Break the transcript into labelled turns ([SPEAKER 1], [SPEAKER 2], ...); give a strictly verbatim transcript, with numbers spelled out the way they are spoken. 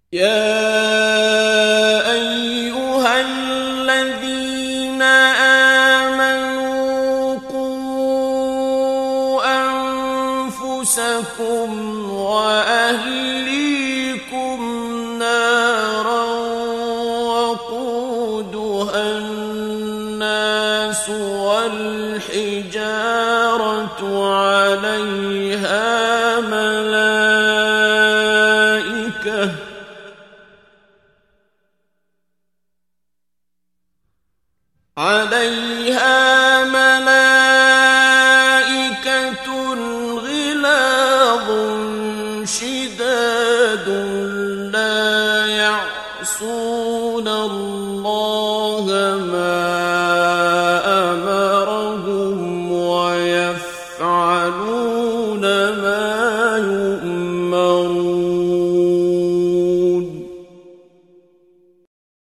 [SPEAKER 1] يا أيها الذين آمنوا قوا أنفسكم وأهليكم نارا وقودها الناس والحجارة عليها ملائكة عليها ملائكة غلاظ شداد لا يعصون الله